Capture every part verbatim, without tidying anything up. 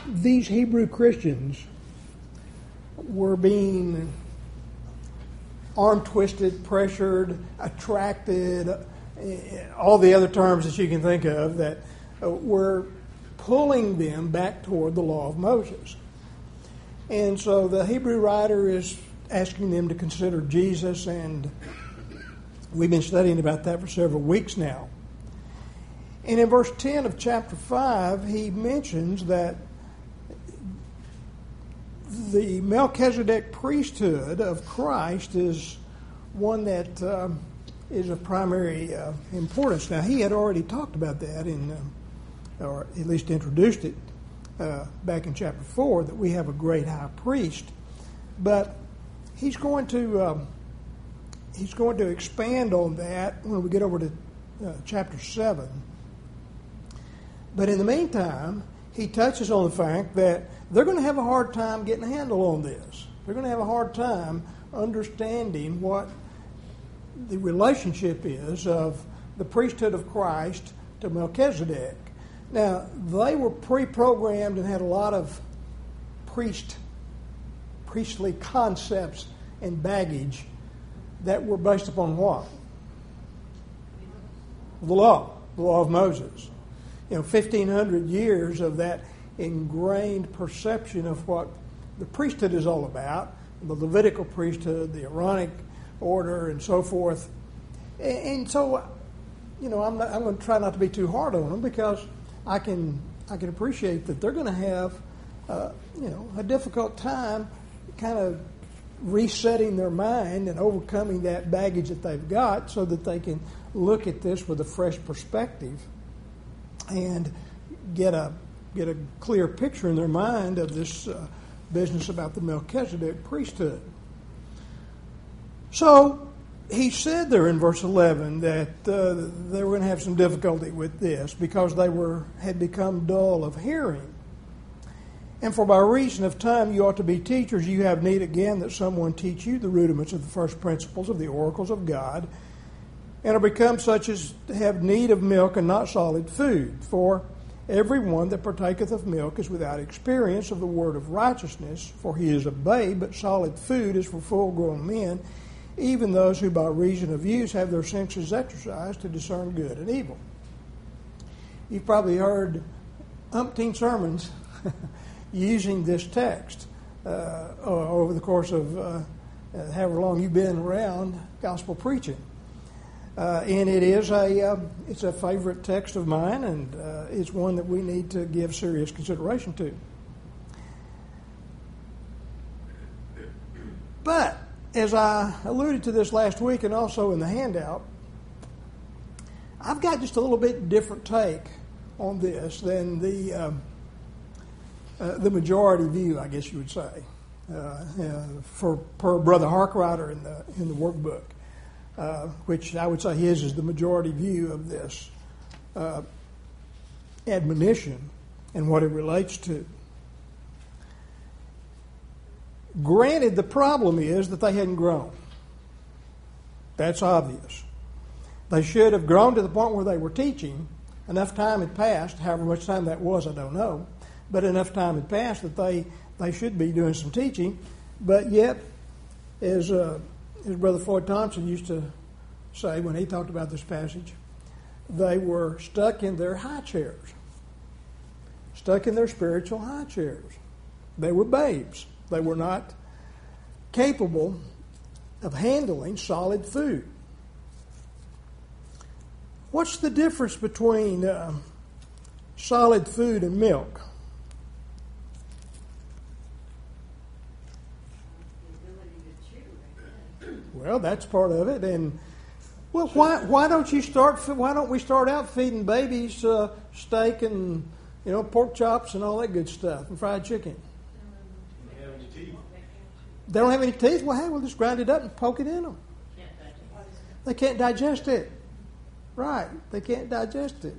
these Hebrew Christians were being arm-twisted, pressured, attracted, all the other terms that you can think of that were pulling them back toward the law of Moses. And so the Hebrew writer is asking them to consider Jesus, and we've been studying about that for several weeks now. And in verse ten of chapter five, he mentions that the Melchizedek priesthood of Christ is one that um, is of primary uh, importance. Now, he had already talked about that, in, um, or at least introduced it uh, back in chapter four, that we have a great high priest. But he's going to um, he's going to expand on that when we get over to uh, chapter seven. But in the meantime, he touches on the fact that they're going to have a hard time getting a handle on this. They're going to have a hard time understanding what the relationship is of the priesthood of Christ to Melchizedek. Now, they were pre-programmed and had a lot of priest, priestly concepts and baggage that were based upon what? The law, the law of Moses. You know, fifteen hundred years of that ingrained perception of what the priesthood is all about, the Levitical priesthood, the Aaronic order, and so forth. And so, you know, I'm, not, I'm going to try not to be too hard on them, because I can I can appreciate that they're going to have, uh, you know, a difficult time kind of resetting their mind and overcoming that baggage that they've got, so that they can look at this with a fresh perspective and get a get a clear picture in their mind of this uh, business about the Melchizedek priesthood. So he said there in verse eleven that uh, they were going to have some difficulty with this because they were had become dull of hearing. And for by reason of time you ought to be teachers, you have need again that someone teach you the rudiments of the first principles of the oracles of God, and are become such as have need of milk and not solid food. For every one that partaketh of milk is without experience of the word of righteousness, for he is a babe, but solid food is for full-grown men, even those who by reason of use have their senses exercised to discern good and evil. You've probably heard umpteen sermons using this text uh, over the course of uh, however long you've been around gospel preaching. Uh, and it is a uh, it's a favorite text of mine, and uh, it's one that we need to give serious consideration to. But as I alluded to this last week, and also in the handout, I've got just a little bit different take on this than the um, uh, the majority view, I guess you would say, uh, uh, for per Brother Harkrider in the in the workbook. Uh, which I would say his is the majority view of this uh, admonition and what it relates to. Granted, the problem is that they hadn't grown. That's obvious. They should have grown to the point where they were teaching. Enough time had passed, however much time that was, I don't know, but enough time had passed that they, they should be doing some teaching. But yet, as uh, as Brother Floyd Thompson used to say when he talked about this passage, they were stuck in their high chairs, stuck in their spiritual high chairs. They were babes. They were not capable of handling solid food. What's the difference between uh, solid food and milk? Well, that's part of it, and well, why why don't you start? Why don't we start out feeding babies uh, steak and you know pork chops and all that good stuff and fried chicken? They don't have any teeth. They don't have any teeth. Well, hey, we'll just grind it up and poke it in them. They can't digest it, right? They can't digest it.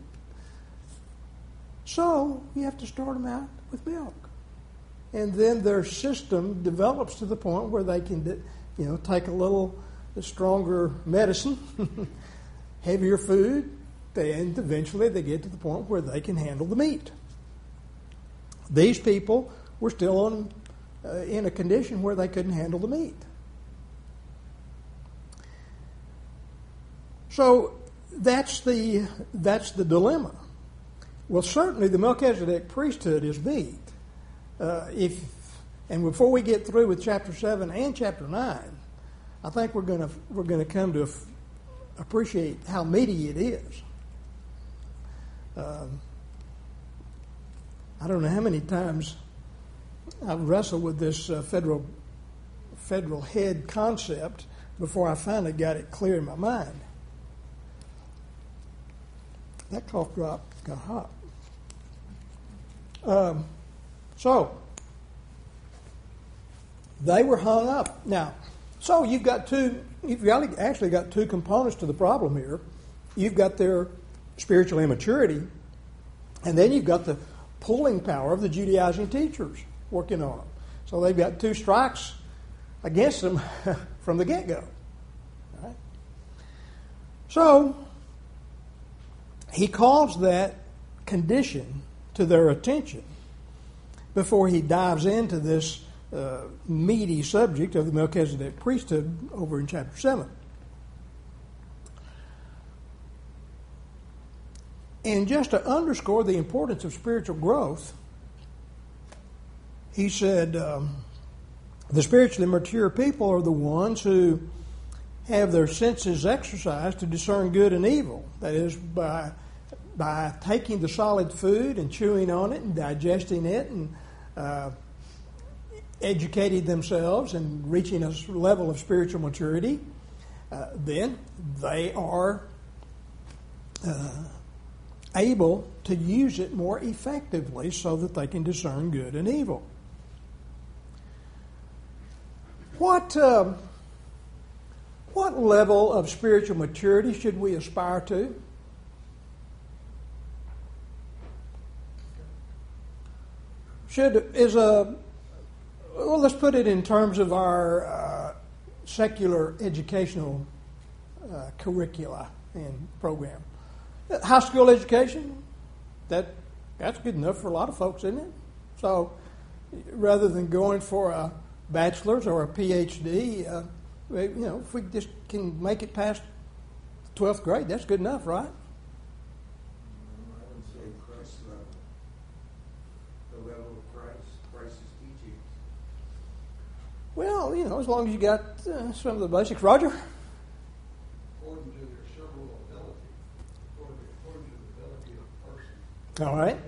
So you have to start them out with milk, and then their system develops to the point where they can. You know, take a little stronger medicine, heavier food, and eventually they get to the point where they can handle the meat. These people were still on, uh, in a condition where they couldn't handle the meat. So that's the that's the dilemma. Well, certainly the Melchizedek priesthood is meat. Uh, if and before we get through with chapter seven and chapter nine, I think we're going to we're going to come to f- appreciate how meaty it is. Um, I don't know how many times I've wrestled with this uh, federal federal head concept before I finally got it clear in my mind. That cough drop got hot. Um, so, they were hung up. Now, so you've got two, you've got, actually got two components to the problem here. You've got their spiritual immaturity, and then you've got the pulling power of the Judaizing teachers working on them. So they've got two strikes against them from the get-go. All right? So, he calls that condition to their attention before he dives into this uh, meaty subject of the Melchizedek priesthood over in chapter seven. And just to underscore the importance of spiritual growth, he said, um, the spiritually mature people are the ones who have their senses exercised to discern good and evil. That is, by by taking the solid food and chewing on it and digesting it and uh, educating themselves and reaching a level of spiritual maturity, uh, then they are uh, able to use it more effectively so that they can discern good and evil. What... Uh, What level of spiritual maturity should we aspire to? Should is a well, let's put it in terms of our uh, secular educational uh, curricula and program. High school education, that that's good enough for a lot of folks, isn't it? So, rather than going for a bachelor's or a P H D. Uh, You know, if we just can make it past twelfth grade, that's good enough, right? I would say Christ level. The level of Christ, Christ's teachings. Well, you know, as long as you got uh, some of the basics. Roger? According to their several ability, according, according to the ability of the person. All right.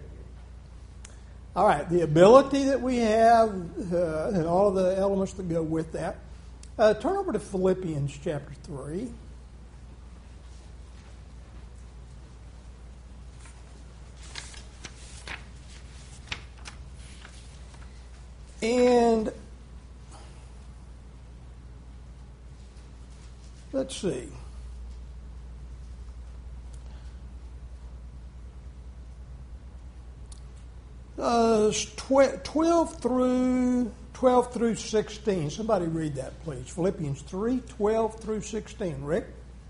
All right, the ability that we have uh, and all of the elements that go with that. Uh, turn over to Philippians chapter three. And let's see. Uh, twelve through twelve through sixteen. Somebody read that, please. Philippians three, twelve through sixteen. Rick?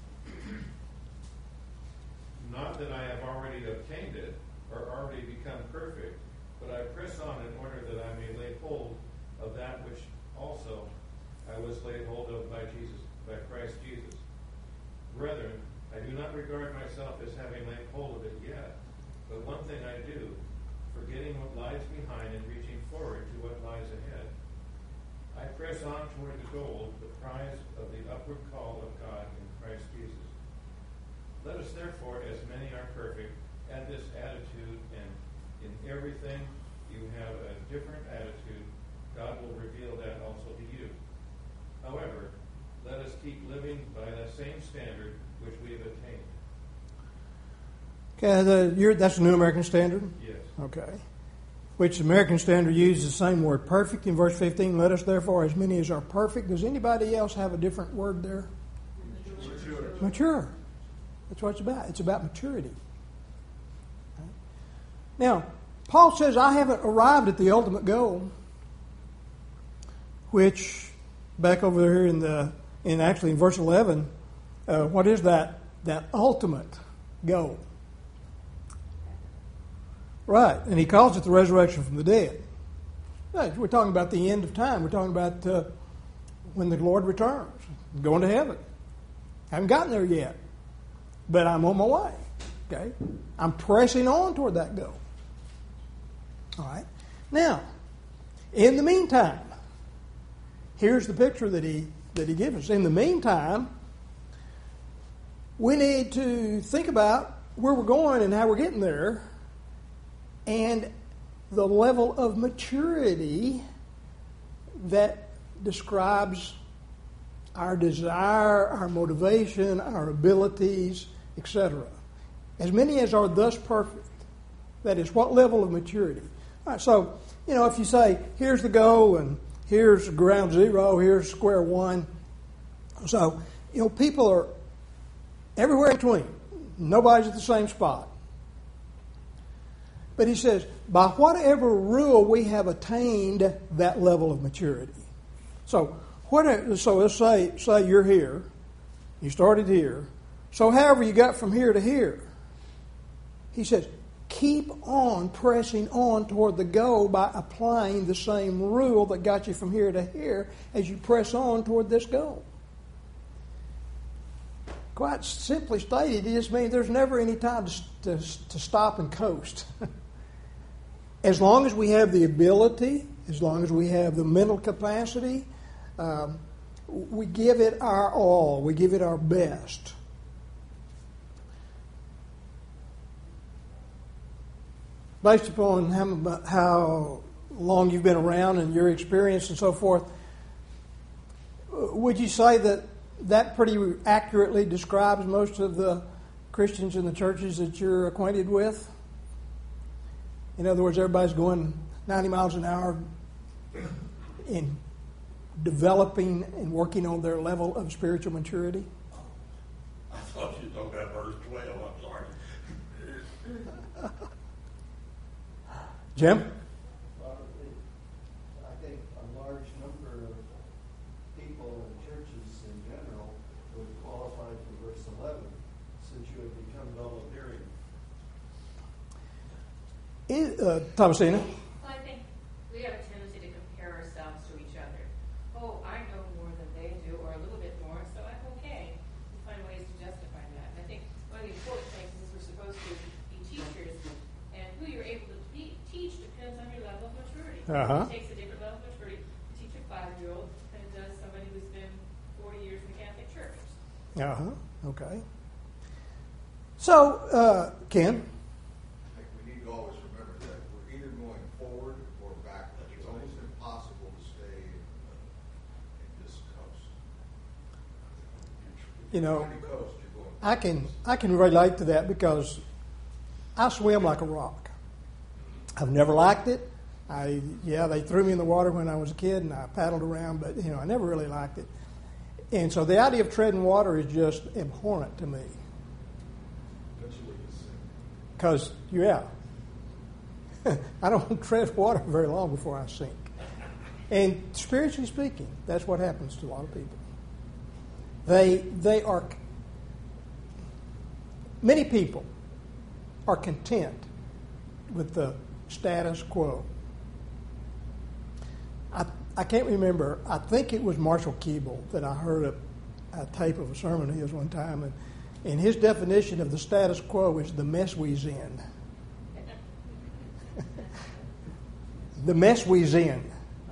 Not that I have already obtained it or already become perfect, but I press on in order that I may lay hold of that which also I was laid hold of by Jesus, by Christ Jesus. Brethren, I do not regard myself as having laid hold of it yet, but one thing I do, forgetting what lies behind and reaching forward to what lies ahead. I press on toward the goal, the prize of the upward call of God in Christ Jesus. Let us therefore, as many are perfect, add this attitude, and in everything you have a different attitude, God will reveal that also to you. However, let us keep living by the same standard which we have attained. Okay, the, you're, that's the New American Standard? Yes. Okay. Which the American Standard uses the same word, perfect, in verse fifteen. Let us therefore, as many as are perfect. Does anybody else have a different word there? Mature. Mature. That's what it's about. It's about maturity. Now, Paul says, I haven't arrived at the ultimate goal, which, back over here in the, in actually in verse eleven, uh, what is that? That ultimate goal. Right, and he calls it the resurrection from the dead. Right, we're talking about the end of time. We're talking about uh, when the Lord returns, going to heaven. Haven't gotten there yet, but I'm on my way. Okay, I'm pressing on toward that goal. All right. Now, in the meantime, here's the picture that he that he gives us. In the meantime, we need to think about where we're going and how we're getting there, and the level of maturity that describes our desire, our motivation, our abilities, et cetera. As many as are thus perfect. That is, what level of maturity? All right, so, you know, if you say, here's the goal, and here's ground zero, here's square one. So, you know, people are everywhere in between. Nobody's at the same spot. But he says, by whatever rule we have attained that level of maturity. So, what, so let's say, say you're here. You started here. So however you got from here to here, he says, keep on pressing on toward the goal by applying the same rule that got you from here to here as you press on toward this goal. Quite simply stated, it just means there's never any time to, to, to stop and coast. As long as we have the ability, as long as we have the mental capacity, um, we give it our all. We give it our best. Based upon how, how long you've been around and your experience and so forth, would you say that that pretty accurately describes most of the Christians in the churches that you're acquainted with? In other words, everybody's going ninety miles an hour in developing and working on their level of spiritual maturity? I thought you were talking about verse twelve. I'm sorry. Jim? Well, I think a large number of people in churches in general would qualify for verse eleven, since you have become dull of hearing. Is, uh, Thomasina? Well, I think we have a tendency to compare ourselves to each other. Oh, I know more than they do, or a little bit more, so I'm okay. We find ways to justify that. And I think one of the important things is we're supposed to be teachers, and who you're able to be, teach depends on your level of maturity. Uh-huh. It takes a different level of maturity to teach a five-year-old than it does somebody who's been forty years in the Catholic Church. Uh-huh. Okay. So, uh, Ken? I think we need to always remember that we're either going forward or backward. It's almost impossible to stay in, uh, in this coast. You know, Trying to coast, you're going I can I can relate to that because I swim like a rock. I've never liked it. I yeah, they threw me in the water when I was a kid and I paddled around, but you know, I never really liked it. And so the idea of treading water is just abhorrent to me. eventually to sink. Because, yeah, I don't tread water very long before I sink. And spiritually speaking, that's what happens to a lot of people. They they are, many people are content with the status quo. I I can't remember. I think it was Marshall Keeble that I heard a, a tape of a sermon of his one time, and, and his definition of the status quo is the mess we's in. The mess we's in.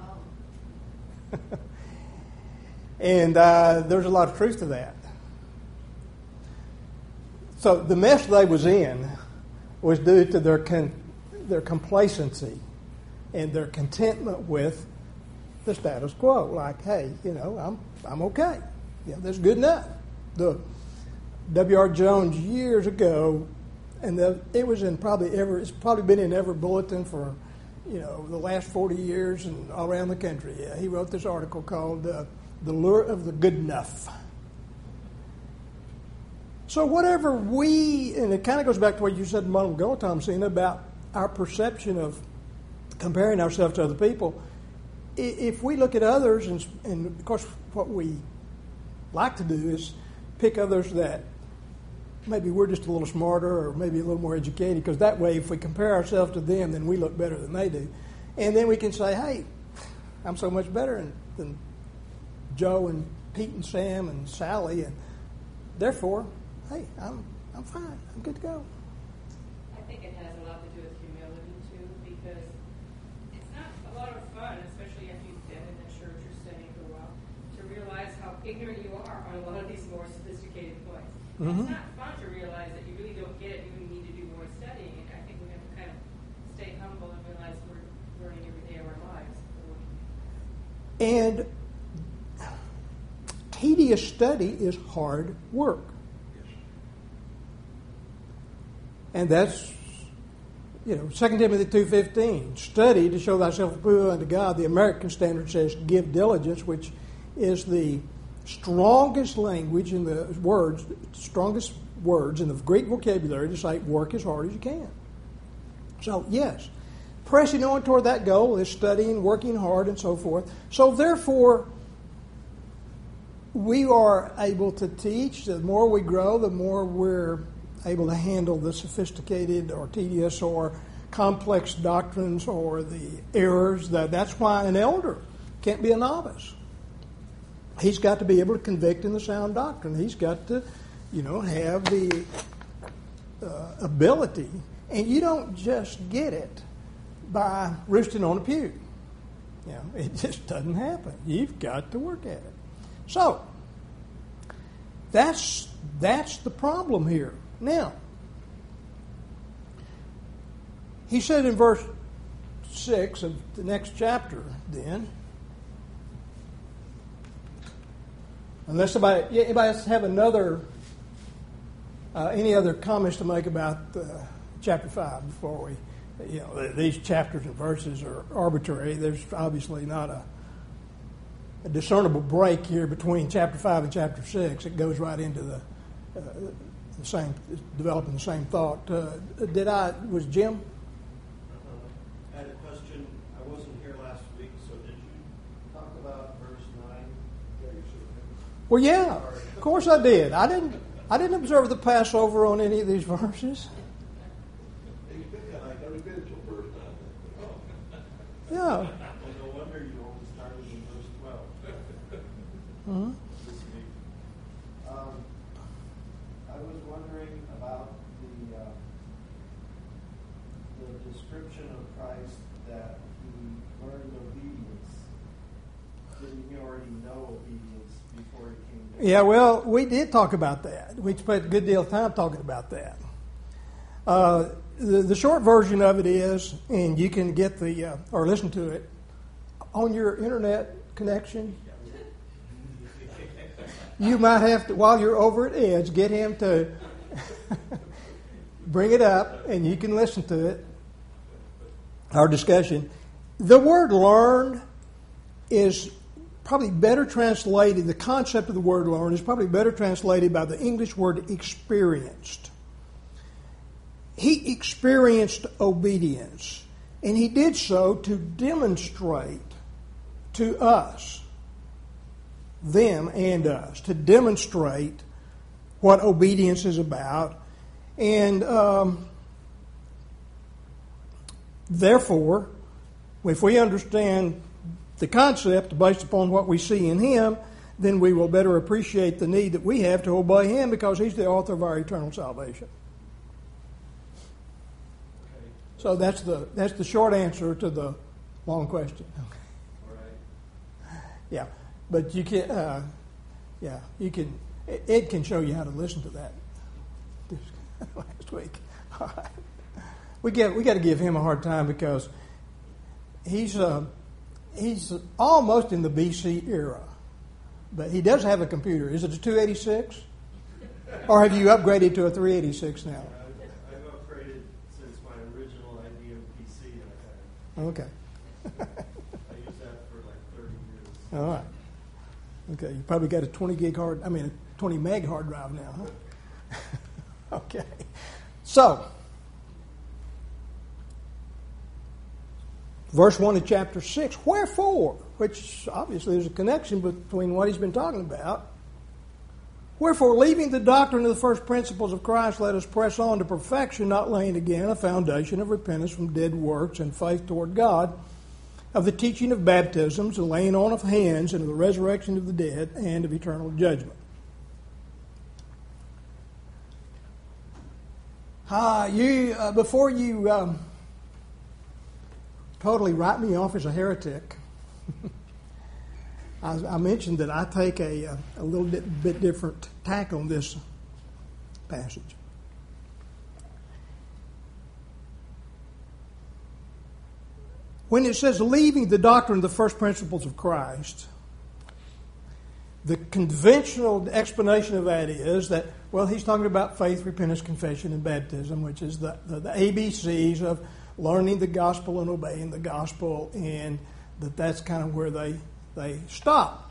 And uh, there's a lot of truth to that. So the mess they was in was due to their con- their complacency and their contentment with the status quo. Like, hey, you know, I'm I'm okay. You know, that's good enough. The W R Jones years ago, and the, it was in probably every it's probably been in every bulletin for, you know, the last forty years and all around the country. Yeah, he wrote this article called uh, "The Lure of the Good Enough." So whatever we, and it kind of goes back to what you said a moment ago, Thomasina, about our perception of comparing ourselves to other people. If we look at others, and, and of course what we like to do is pick others that maybe we're just a little smarter or maybe a little more educated, because that way if we compare ourselves to them, then we look better than they do. And then we can say, hey, I'm so much better than, than Joe and Pete and Sam and Sally, and therefore, hey, I'm I'm fine. I'm good to go. I think it has a lot to do with humility, too, because it's not a lot of fun, especially after you've been in the church or studying for a while, to realize how ignorant you are on a lot of these more sophisticated points. Mm-hmm. It's not fun to realize that you really don't get it. You really need to do more studying. And I think we have to kind of stay humble and realize we're learning every day of our lives. And tedious study is hard work. And that's, you know, Second Timothy two fifteen, study to show thyself approved unto God. The American Standard says give diligence, which is the strongest language in the words, strongest words in the Greek vocabulary to say work as hard as you can. So, yes, pressing on toward that goal is studying, working hard, and so forth. So, therefore, we are able to teach. The more we grow, the more we're able to handle the sophisticated or tedious or complex doctrines or the errors. That that's why an elder can't be a novice. He's got to be able to convict in the sound doctrine. He's got to, you know, have the uh, ability. And you don't just get it by roosting on a pew. You know, it just doesn't happen. You've got to work at it. So that's that's the problem here. Now, he said in verse six of the next chapter, then, unless somebody, anybody else have another, uh, any other comments to make about uh, chapter five before we, you know, these chapters and verses are arbitrary. There's obviously not a, a discernible break here between chapter five and chapter six. It goes right into the uh, the same, developing the same thought. Uh, did I, was Jim? Uh, I had a question. I wasn't here last week, so did you talk about verse nine? Well, yeah, of course I did. I didn't. I didn't observe the Passover on any of these verses. Yeah. Well, no wonder you only started in verse twelve. Mm-hmm. Um, I was wondering about the uh, the description of Christ that he learned obedience. Didn't he already know obedience before he came down? Yeah, well, we did talk about that. We spent a good deal of time talking about that. Uh, the, the short version of it is, and you can get the, uh, or listen to it, on your internet connection. You might have to, while you're over at Ed's, get him to bring it up, and you can listen to it, our discussion. The word learned is probably better translated, the concept of the word learn is probably better translated by the English word experienced. He experienced obedience, and he did so to demonstrate to us, them and us, to demonstrate what obedience is about. And um, therefore, if we understand the concept based upon what we see in him, then we will better appreciate the need that we have to obey him, because he's the author of our eternal salvation. So that's the that's the short answer to the long question. All right. Yeah, but you can, uh, yeah, you can. Ed can show you how to listen to that last week. All right. We get we got to give him a hard time because he's uh, he's almost in the B C era, but he does have a computer. Is it a two eighty-six, or have you upgraded to a three eighty-six now? I've upgraded since my original I B M P C I had. Okay. I used that for like thirty years. All right. Okay, you probably got a twenty gig hard, I mean a twenty meg hard drive now, huh? Okay. So, verse one of chapter six, wherefore, which obviously there's a connection between what he's been talking about. Wherefore, leaving the doctrine of the first principles of Christ, let us press on to perfection, not laying again a foundation of repentance from dead works and faith toward God, of the teaching of baptisms, the laying on of hands, and of the resurrection of the dead, and of eternal judgment. Uh, you, uh, before you um, totally write me off as a heretic, I, I mentioned that I take a, a little bit, bit different tack on this passage. When it says leaving the doctrine of the first principles of Christ, the conventional explanation of that is that, well, he's talking about faith, repentance, confession, and baptism, which is the, the, the A B Cs of learning the gospel and obeying the gospel, and that that's kind of where they, they stopped.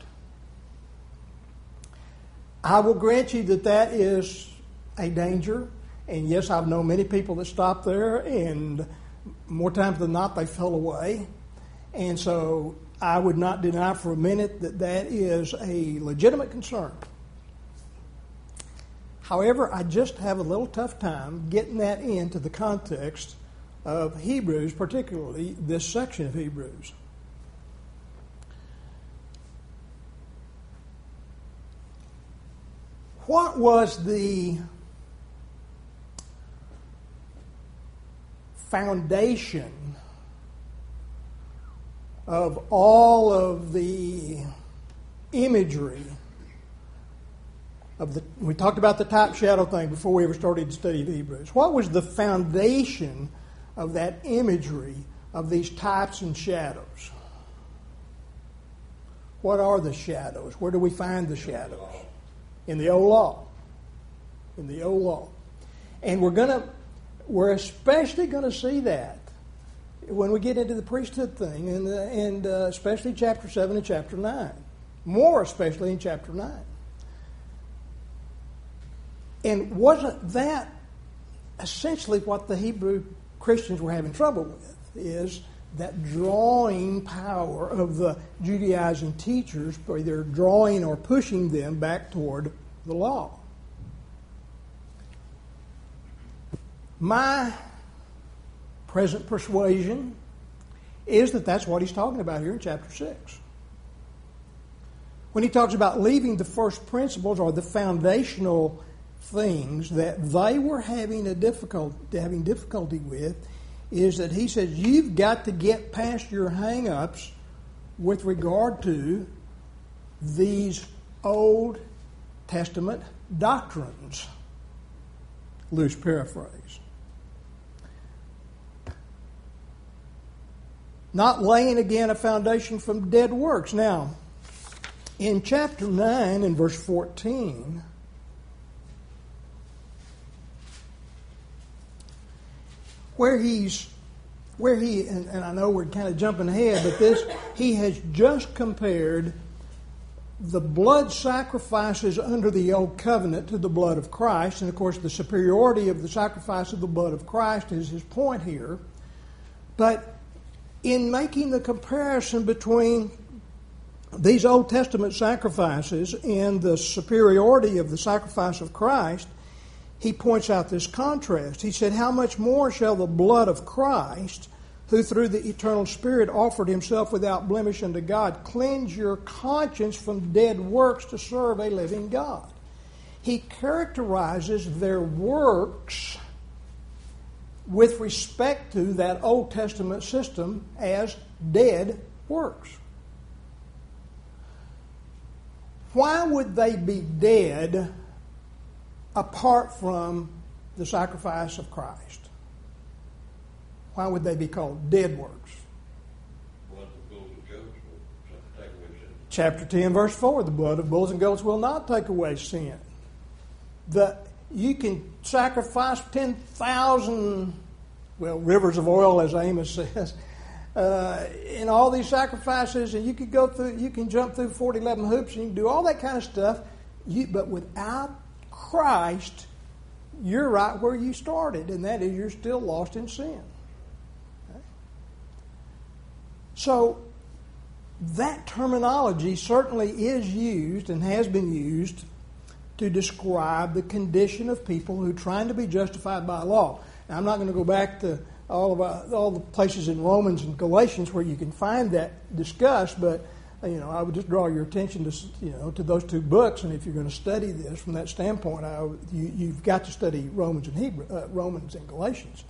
I will grant you that that is a danger, and yes, I've known many people that stopped there, and more times than not, they fell away. And so I would not deny for a minute that that is a legitimate concern. However, I just have a little tough time getting that into the context of Hebrews, particularly this section of Hebrews. What was the foundation of all of the imagery of the, we talked about the type shadow thing before we ever started to study Hebrews. What was the foundation of that imagery of these types and shadows? What are the shadows? Where do we find the shadows? In the old law. In the old law. And we're going to We're especially going to see that when we get into the priesthood thing, and, uh, and uh, especially chapter seven and chapter nine. More especially in chapter nine. And wasn't that essentially what the Hebrew Christians were having trouble with, is that drawing power of the Judaizing teachers, either drawing or pushing them back toward the law. My present persuasion is that that's what he's talking about here in chapter six. When he talks about leaving the first principles or the foundational things that they were having a difficulty, having difficulty with, is that he says you've got to get past your hang-ups with regard to these Old Testament doctrines. Loose paraphrase. Not laying again a foundation from dead works. Now, in chapter nine and verse fourteen, where he's, where he, and, and I know we're kind of jumping ahead, but this, he has just compared the blood sacrifices under the old covenant to the blood of Christ, and of course the superiority of the sacrifice of the blood of Christ is his point here. But in making the comparison between these Old Testament sacrifices and the superiority of the sacrifice of Christ, he points out this contrast. He said, how much more shall the blood of Christ, who through the eternal Spirit offered himself without blemish unto God, cleanse your conscience from dead works to serve a living God? He characterizes their works with respect to that Old Testament system as dead works. Why would they be dead apart from the sacrifice of Christ? Why would they be called dead works? Blood of bulls and goats will take away sin. Chapter ten, verse four, the blood of bulls and goats will not take away sin. The, you can sacrifice ten thousand, well, rivers of oil, as Amos says, uh, in all these sacrifices, and you could go through, you can jump through forty eleven hoops, and you can do all that kind of stuff, you, but without Christ, you're right where you started, and that is you're still lost in sin. Okay? So that terminology certainly is used and has been used to describe the condition of people who are trying to be justified by law. Now, I'm not going to go back to all of our, all the places in Romans and Galatians where you can find that discussed, but you know, I would just draw your attention to you know to those two books. And if you're going to study this from that standpoint, I, you, you've got to study Romans and Hebrew, uh, Romans and Galatians.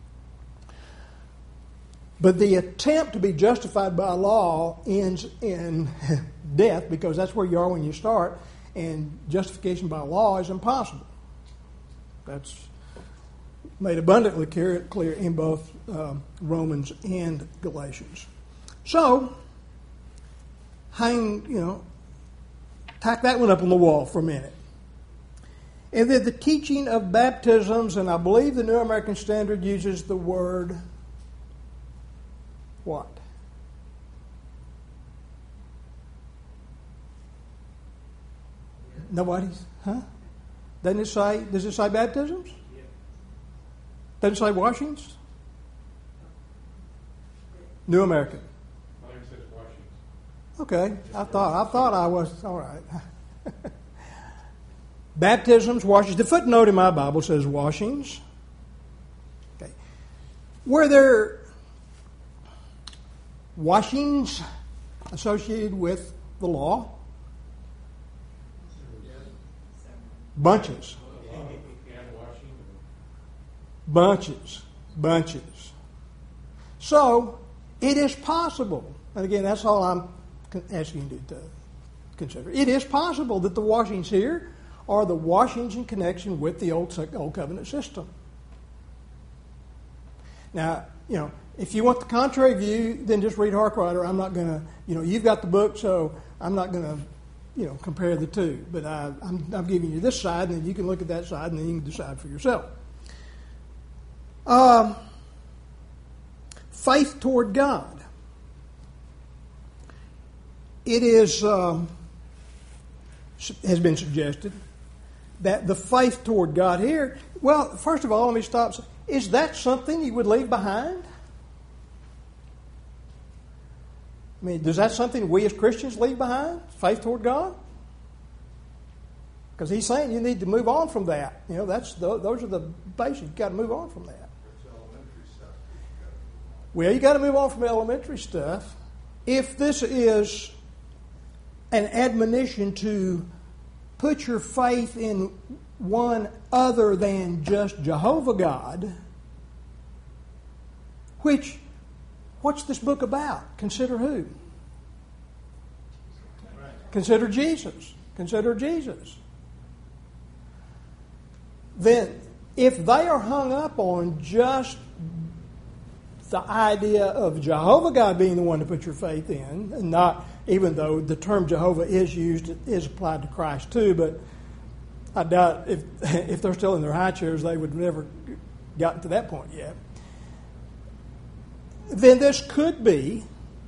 But the attempt to be justified by law ends in death, because that's where you are when you start, and justification by law is impossible. That's made abundantly clear, clear in both uh, Romans and Galatians. So, hang, you know, tack that one up on the wall for a minute. And then the teaching of baptisms, and I believe the New American Standard uses the word what? Nobody's, huh? Doesn't it say, does it say baptisms? Doesn't it say washings? New American. Mine says washings. Okay, I thought I thought I was all right. Baptisms, washings. The footnote in my Bible says washings. Okay, were there washings associated with the law? Bunches. Bunches. Bunches. So, it is possible, and again, that's all I'm asking you to consider. It is possible that the washings here are the washings in connection with the Old, Old Covenant system. Now, you know, if you want the contrary view, then just read Harkrider. I'm not going to, you know, you've got the book, so I'm not going to, you know, compare the two. But I, I'm, I'm giving you this side, and then you can look at that side, and then you can decide for yourself. Um, faith toward God. It is um, has been suggested that the faith toward God here. Well, first of all, let me stop. Is that something you would leave behind? I mean, is that something we as Christians leave behind? Faith toward God? Because he's saying you need to move on from that. You know, that's the, those are the basics. You've got to move on from that. It's elementary stuff. Well, you got to move on from elementary stuff. If this is an admonition to put your faith in one other than just Jehovah God, which, what's this book about? Consider who? Right. Consider Jesus. Consider Jesus. Then, if they are hung up on just the idea of Jehovah God being the one to put your faith in, and not, even though the term Jehovah is used, is applied to Christ too, but I doubt if if they're still in their high chairs, they would have never gotten to that point yet. Then this could be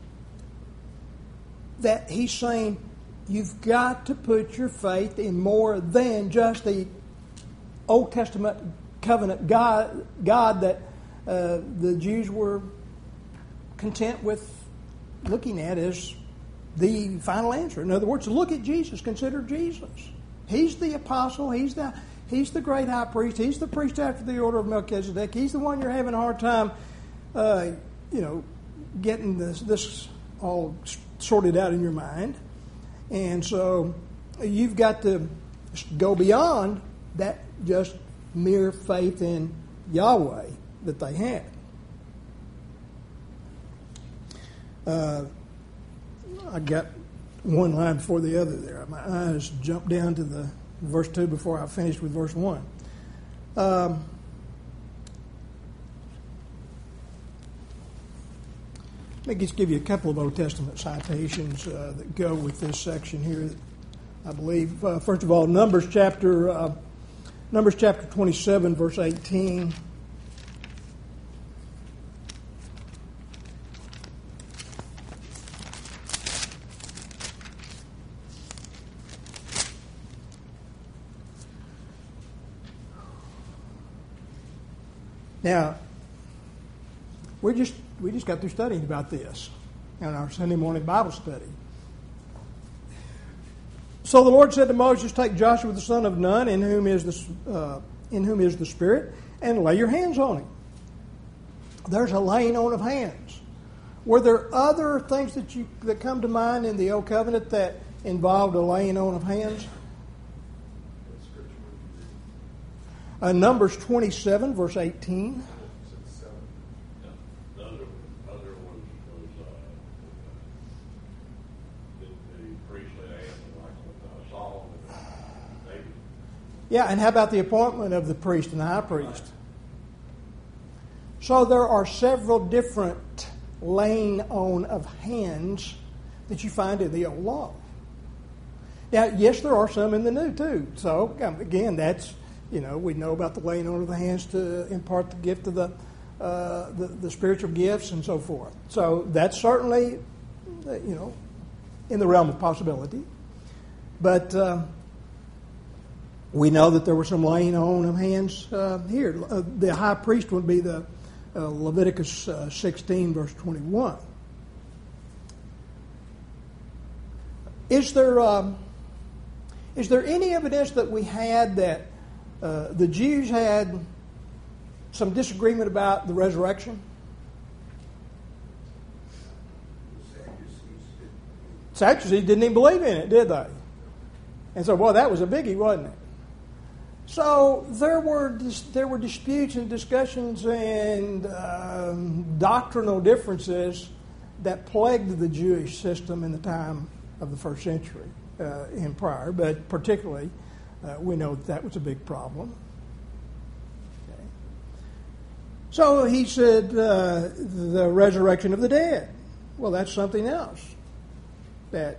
that he's saying you've got to put your faith in more than just the Old Testament covenant God, God that uh, the Jews were content with looking at as the final answer. In other words, look at Jesus. Consider Jesus. He's the apostle. He's the he's the great high priest. He's the priest after the order of Melchizedek. He's the one you're having a hard time, uh, you know, getting this this all sorted out in your mind. And so you've got to go beyond that just mere faith in Yahweh that they had. Uh, I got one line before the other there. My eyes jumped down to the verse two before I finished with verse one. Um, let me just give you a couple of Old Testament citations uh, that go with this section here. I believe, uh, first of all, Numbers chapter uh, Numbers chapter twenty-seven, verse eighteen. Now, we just we just got through studying about this in our Sunday morning Bible study. So the Lord said to Moses, take Joshua the son of Nun, in whom is the, uh, in whom is the Spirit, and lay your hands on him. There's a laying on of hands. Were there other things that you that come to mind in the Old Covenant that involved a laying on of hands? Uh, Numbers twenty-seven, verse eighteen. The other, other one was, uh, the, the priestly anthem, like with uh, Solomon and David. Yeah, and how about the appointment of the priest and the high priest? So there are several different laying on of hands that you find in the Old Law. Now, yes, there are some in the New, too. So, again, that's, you know, we know about the laying on of the hands to impart the gift of the, uh, the, the spiritual gifts and so forth. So that's certainly, you know, in the realm of possibility. But uh, we know that there were some laying on of hands uh, here. Uh, the high priest would be the uh, Leviticus uh, sixteen, verse twenty-one. Is there um, is there any evidence that we had that uh, the Jews had some disagreement about the resurrection? Sadducees didn't even believe in it, did they? And so, boy, that was a biggie, wasn't it? So there were there were disputes and discussions and um, doctrinal differences that plagued the Jewish system in the time of the first century uh, and prior, but particularly uh, we know that, that was a big problem. Okay. So he said uh, the resurrection of the dead. Well, that's something else that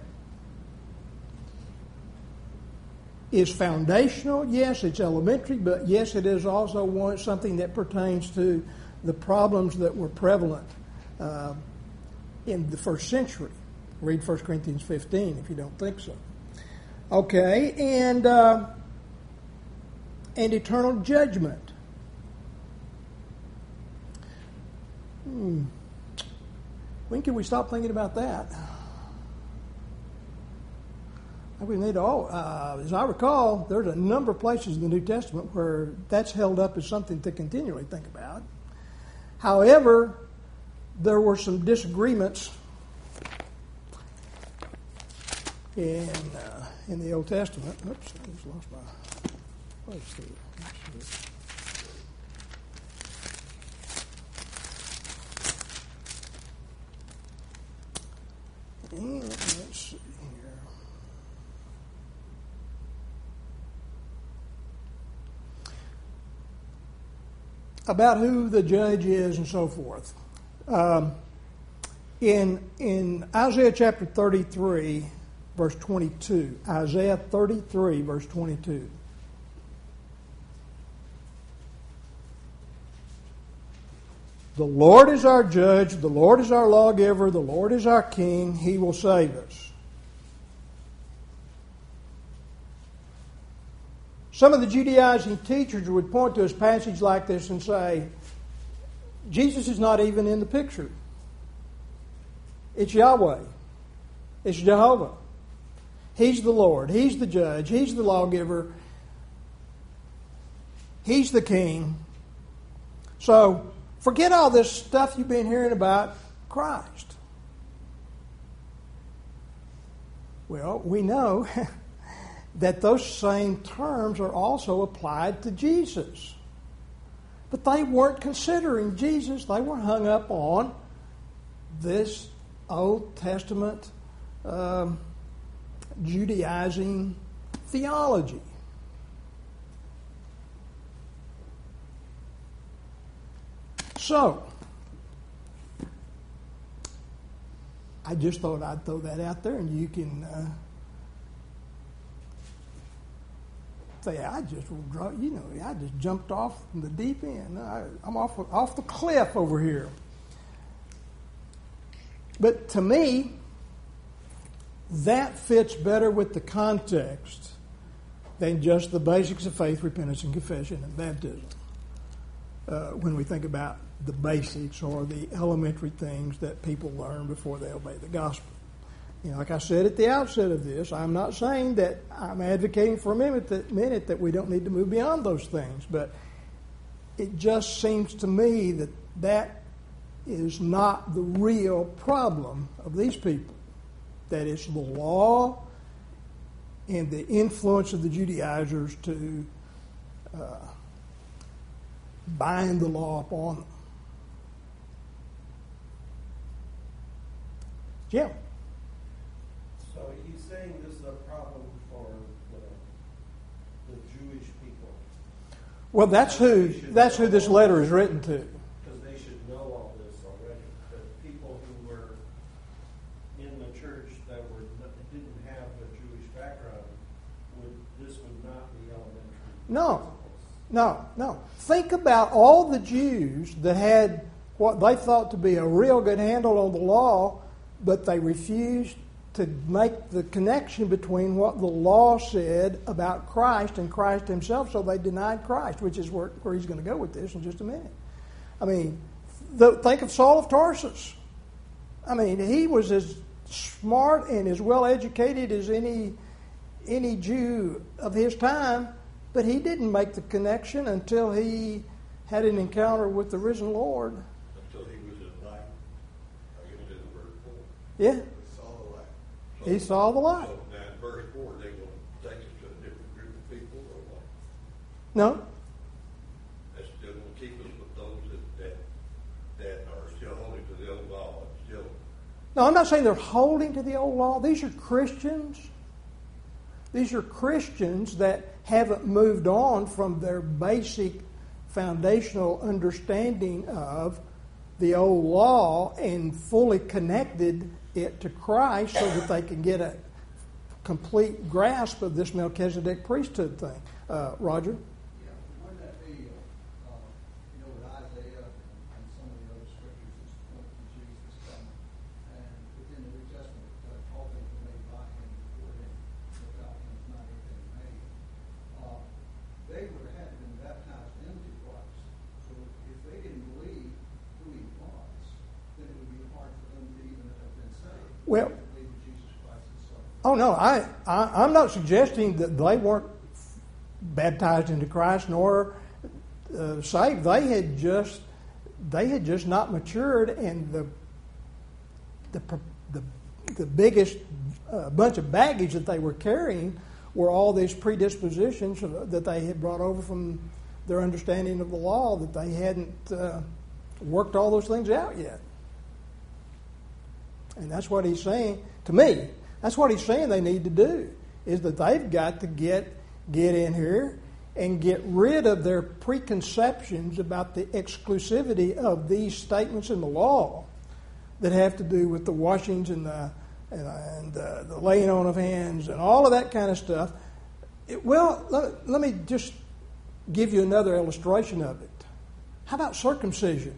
is foundational. Yes, it's elementary, but yes, it is also one something that pertains to the problems that were prevalent uh, in the first century. Read First Corinthians fifteen if you don't think so. Okay, and uh, and eternal judgment. Hmm. When can we stop thinking about that? We need to all, uh, as I recall, there's a number of places in the New Testament where that's held up as something to continually think about. However, there were some disagreements in uh, in the Old Testament. Oops, I just lost my place here. And let's see here. About who the judge is and so forth. Um, in in Isaiah chapter thirty-three, verse twenty-two. Isaiah thirty-three, verse twenty-two. The Lord is our judge, the Lord is our lawgiver, the Lord is our king, he will save us. Some of the Judaizing teachers would point to a passage like this and say, Jesus is not even in the picture. It's Yahweh. It's Jehovah. He's the Lord. He's the judge. He's the lawgiver. He's the king. So, forget all this stuff you've been hearing about Christ. Well, we know that those same terms are also applied to Jesus. But they weren't considering Jesus. They were hung up on this Old Testament um, Judaizing theology. So, I just thought I'd throw that out there and you can uh, say, I just, you know, I just jumped off from the deep end. I, I'm off, off the cliff over here. But to me, that fits better with the context than just the basics of faith, repentance, and confession and baptism. Uh, when we think about the basics or the elementary things that people learn before they obey the gospel. You know, like I said at the outset of this, I'm not saying that I'm advocating for a minute that, minute that we don't need to move beyond those things, but it just seems to me that that is not the real problem of these people. That it's the law and the influence of the Judaizers to uh, bind the law upon them. Jim? So he's saying this is a problem for the, the Jewish people. Well, that's who that's who this letter is written to. Because they should know all this already. But people who were in the church that were didn't have a Jewish background, would this would not be elementary. No, no, no. Think about all the Jews that had what they thought to be a real good handle on the law, but they refused to make the connection between what the law said about Christ and Christ himself, so they denied Christ, which is where, where he's going to go with this in just a minute. I mean, the, think of Saul of Tarsus. I mean, he was as smart and as well educated as any any Jew of his time, but he didn't make the connection until he had an encounter with the risen Lord. Until he was enlightened. I get into the word four. Yeah. Saw the light. He saw the light. So now in verse four, they will take us to a different group of people or what? No? That's still going to keep us with those that, that, that are still holding to the old law and still. No, I'm not saying they're holding to the old law. These are Christians. These are Christians that haven't moved on from their basic foundational understanding of the old law and fully connected it to Christ so that they can get a complete grasp of this Melchizedek priesthood thing. Uh, Roger? Yeah, wouldn't that be, uh, uh, you know, with Isaiah and some of the other scriptures that point to Jesus coming, and within the New Testament, uh, all things were made by him, before him, without him is not anything made. Uh, they would have had to been baptized into Christ. So if they didn't believe who he was, then it would be hard for them to even have been saved. Well, They believe in Jesus Christ and so. Oh, no, I, I, I'm not suggesting that they weren't baptized into Christ nor uh, saved. They had just they had just not matured, and the the the, the biggest uh, bunch of baggage that they were carrying were all these predispositions that they had brought over from their understanding of the law, that they hadn't uh, worked all those things out yet. And that's what he's saying to me. That's what he's saying they need to do, is that they've got to get get in here and get rid of their preconceptions about the exclusivity of these statements in the law that have to do with the washings and the and, and uh, the laying on of hands and all of that kind of stuff. It, well, let, let me just give you another illustration of it. How about circumcision?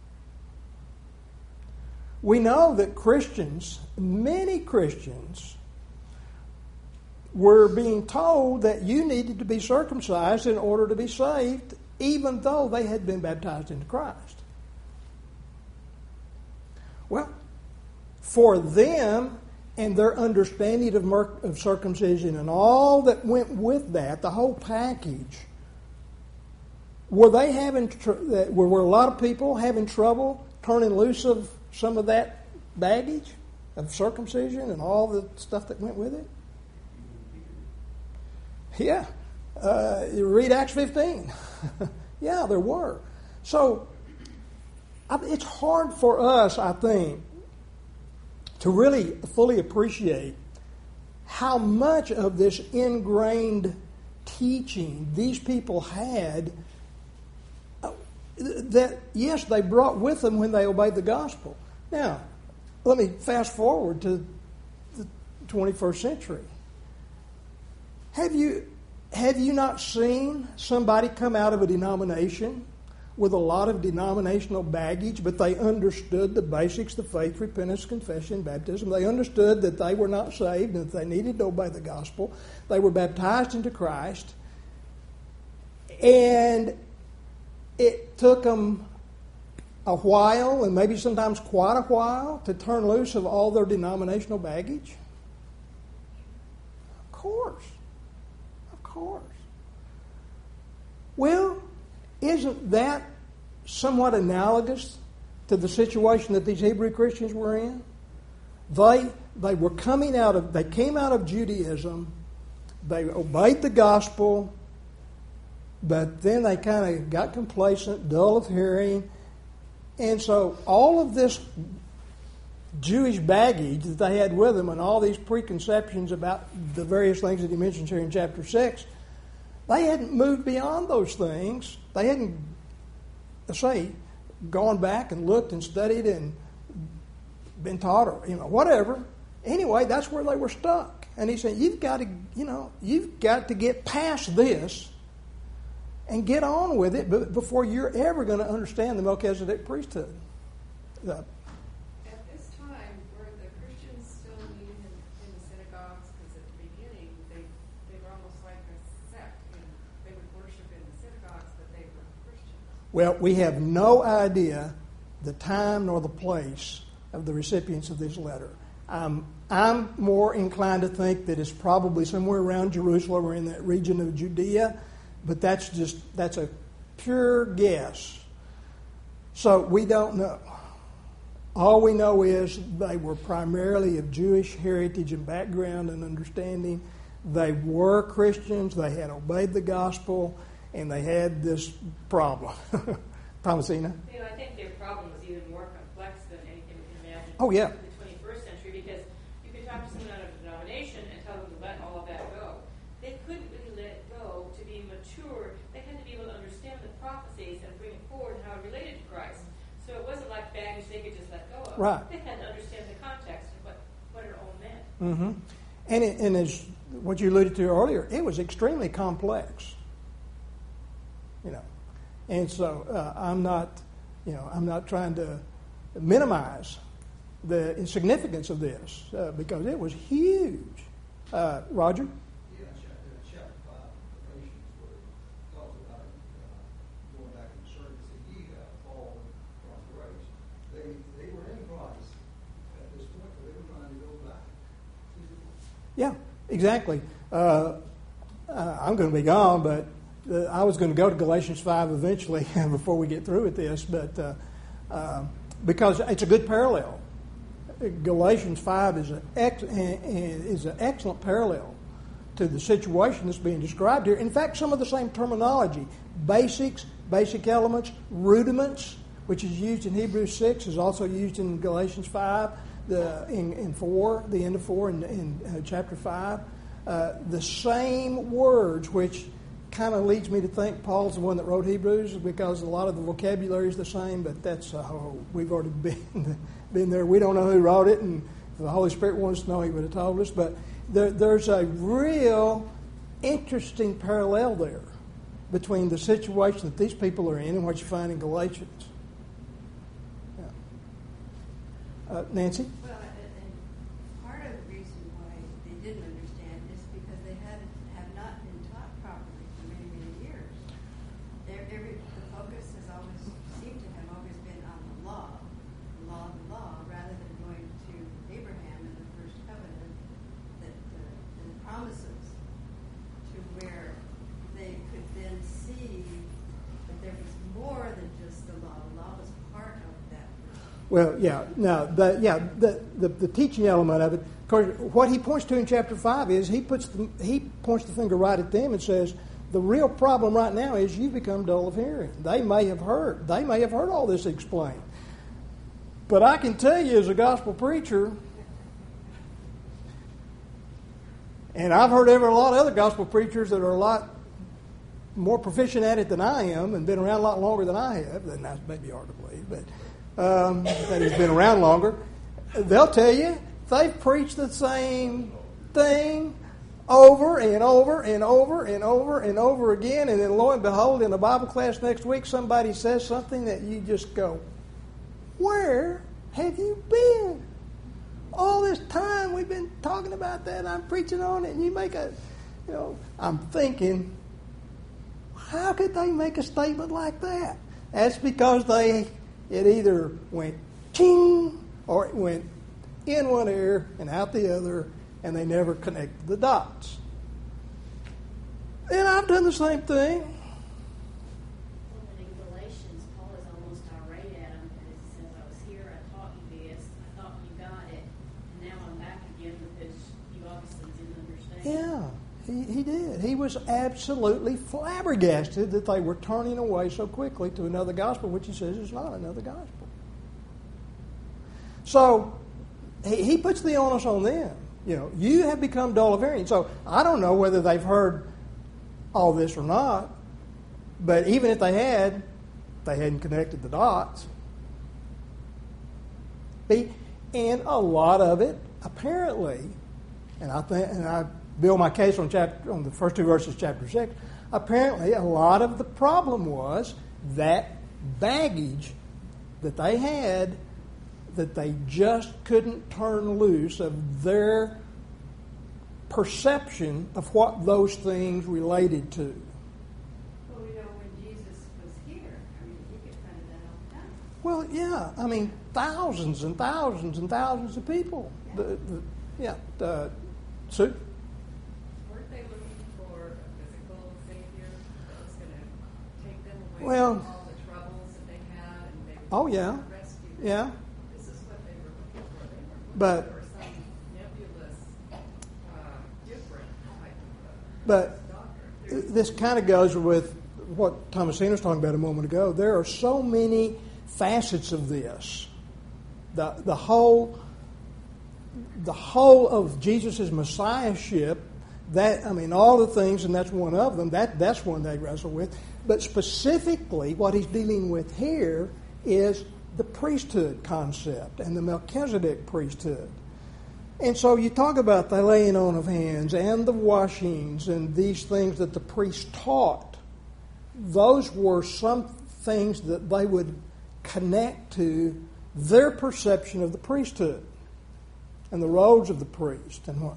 We know that Christians, many Christians, were being told that you needed to be circumcised in order to be saved, even though they had been baptized into Christ. Well, for them and their understanding of, mer- of circumcision and all that went with that, the whole package, were they having tr- were, were a lot of people having trouble turning loose of some of that baggage of circumcision and all the stuff that went with it? Yeah. Uh, you read Acts fifteen. Yeah, there were. So it's hard for us, I think, to really fully appreciate how much of this ingrained teaching these people had that, yes, they brought with them when they obeyed the gospel. Now, let me fast forward to the twenty-first century. Have you have you not seen somebody come out of a denomination with a lot of denominational baggage, but they understood the basics, the faith, repentance, confession, baptism. They understood that they were not saved and that they needed to obey the gospel. They were baptized into Christ. And it took them a while, and maybe sometimes quite a while, to turn loose of all their denominational baggage? Of course. Of course. Well, isn't that somewhat analogous to the situation that these Hebrew Christians were in? They they were coming out of they came out of Judaism, they obeyed the gospel, but then they kind of got complacent, dull of hearing, and so all of this Jewish baggage that they had with them and all these preconceptions about the various things that he mentions here in chapter six, they hadn't moved beyond those things. They hadn't, say, gone back and looked and studied and been taught or, you know, whatever. Anyway, that's where they were stuck. And he said, you've got to, you know, you've got to get past this and get on with it before you're ever going to understand the Melchizedek priesthood. The, At this time, were the Christians still meeting in, in the synagogues? Because at the beginning, they, they were almost like a sect. And they would worship in the synagogues, but they were Christians. Well, we have no idea the time nor the place of the recipients of this letter. Um, I'm more inclined to think that it's probably somewhere around Jerusalem or in that region of Judea, but that's just, that's a pure guess. So we don't know. All we know is they were primarily of Jewish heritage and background and understanding. They were Christians, they had obeyed the gospel, and they had this problem. Thomasina? You know, I think their problem was even more complex than anything we can imagine Oh, yeah. in the twenty-first century, because you could talk to someone out of a denomination and tell them to let all of that go. They couldn't really let it go to be mature. They had to be able to understand the prophecies and bring it forward and how it related to Christ. So it wasn't like baggage they could just let go of. Right. They had to understand the context of what, what it all meant. Mm-hmm. And, it, and as what you alluded to earlier, it was extremely complex. You know, and so uh, I'm not, you know, I'm not trying to minimize the significance of this uh, because it was huge. Uh, Roger? Yeah, chapter, chapter five of Galatians, where it talks about uh, going back in the service that ye have fallen from grace. They they were in Christ at this point, but they were trying to go back. Yeah, exactly. Uh, uh, I'm going to be gone, but uh, I was going to go to Galatians five eventually before we get through with this, but uh, uh, because it's a good parallel. Galatians five is an ex- is an excellent parallel to the situation that's being described here. In fact, some of the same terminology, basics, basic elements, rudiments, which is used in Hebrews six, is also used in Galatians five, the, in, in four, the end of four, in, in uh, chapter five. Uh, the same words, which kind of leads me to think Paul's the one that wrote Hebrews, because a lot of the vocabulary is the same, but that's, uh, oh, we've already been, been there. We don't know who wrote it, and if the Holy Spirit wants to know, he would have told us. But there, there's a real interesting parallel there between the situation that these people are in and what you find in Galatians. Yeah. Uh, Nancy? Well, and part of the reason why they didn't understand is because they had have not been taught properly for many, many years. Their, every, the focus has always seemed to have always been on the law, the law of the law, rather than going to Abraham in the first covenant, that the, the promises, to where they could then see that there was more than just the law. The law was part of that. Well, yeah, no, the, yeah, the, the the teaching element of it. Of course, what he points to in chapter five is he puts the, he points the finger right at them and says, the real problem right now is you've become dull of hearing. They may have heard, they may have heard all this explained, but I can tell you as a gospel preacher, and I've heard every a lot of other gospel preachers that are a lot more proficient at it than I am, and been around a lot longer than I have. And that's maybe hard to believe, but. Um, that has been around longer, they'll tell you they've preached the same thing over and over and over and over and over again, and then lo and behold, in a Bible class next week, somebody says something that you just go, where have you been? All this time we've been talking about that, I'm preaching on it, and you make a, you know, I'm thinking, how could they make a statement like that? That's because they It either went ching or it went in one ear and out the other, and they never connected the dots. And I've done the same thing. Well, in Galatians, Paul is almost irate at him because he says, I was here, I taught you this, I thought you got it, and now I'm back again because you obviously didn't understand. Yeah, he, he did. He was absolutely flabbergasted that they were turning away so quickly to another gospel, which he says is not another gospel. So he, he puts the onus on them. You know, you have become dull of hearing. So I don't know whether they've heard all this or not, but even if they had, they hadn't connected the dots. See, and a lot of it, apparently, and I think, and I build my case on chapter on the first two verses, of chapter six. Apparently, a lot of the problem was that baggage that they had that they just couldn't turn loose of their perception of what those things related to. Well, we know when Jesus was here, I mean, he confronted that all the time. Well, yeah, I mean, thousands and thousands and thousands of people. Yeah. The, the, yeah, the, Sue? Weren't they looking for a physical savior that was going to take them away Well, from all the troubles that they had, and they Oh, would yeah. rescue them? Yeah. This is what they were looking for. They were looking But- for some nebulous, uh, different type of But doctrine. this kind of goes with what Thomasina was talking about a moment ago. There are so many facets of this. The the whole the whole of Jesus' messiahship, that I mean all the things, and that's one of them, that, that's one they wrestle with. But specifically what he's dealing with here is the priesthood concept and the Melchizedek priesthood. And so you talk about the laying on of hands and the washings and these things that the priest taught. Those were some things that they would connect to their perception of the priesthood and the roles of the priest and what.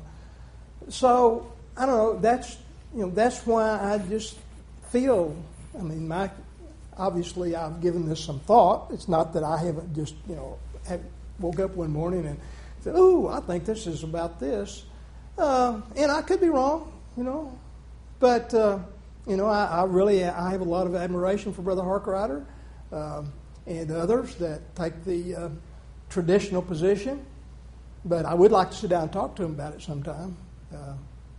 So I don't know. That's you know that's why I just feel. I mean, my obviously I've given this some thought. It's not that I haven't just you know have, woke up one morning and said, "Oh, I think this is about this," uh, and I could be wrong, you know. But uh, you know, I, I really I have a lot of admiration for Brother Harkrider uh, and others that take the uh, traditional position. But I would like to sit down and talk to him about it sometime. Uh,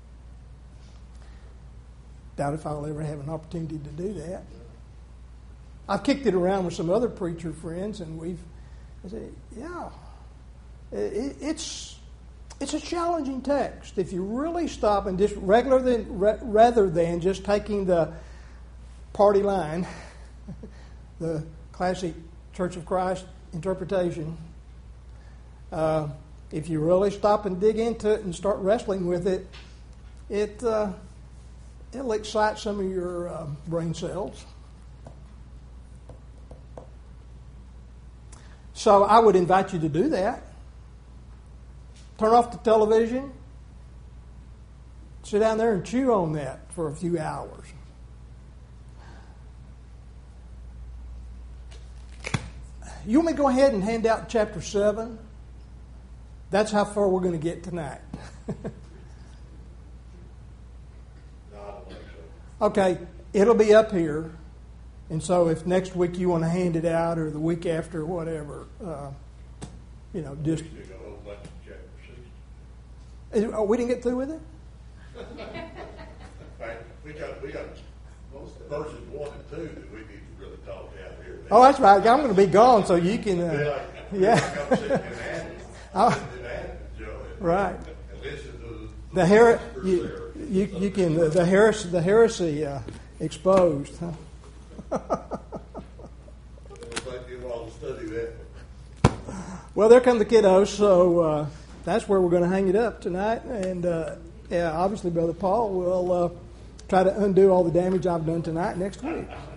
doubt if I'll ever have an opportunity to do that. I've kicked it around with some other preacher friends, and we've, I said, yeah, it, it's it's a challenging text. If you really stop and just regular than rather than just taking the party line, the classic Church of Christ interpretation. Uh, If you really stop and dig into it and start wrestling with it, it uh, it'll excite some of your uh, brain cells. So I would invite you to do that. Turn off the television. Sit down there and chew on that for a few hours. You want me to go ahead and hand out chapter seven? That's how far we're going to get tonight. No, I don't think so. Okay, it'll be up here. And so if next week you want to hand it out or the week after or whatever, uh, you know, just... We got a whole bunch of chapter six. Oh, we didn't get through with it? In fact, we got, we got verses one and two that we need to really talk out here. Oh, that's right. I'm going to be gone, so you can... They're Uh, like, yeah. like I'm sitting in Athens. Oh. I'm sitting in Athens, Joe, and- Right. And listen to The her- you, you, you can the, the heresy the heresy uh, exposed. Huh? Looks like you all study that. Well, there come the kiddos, so uh, that's where we're going to hang it up tonight. And uh, yeah, obviously, Brother Paul will uh, try to undo all the damage I've done tonight next week.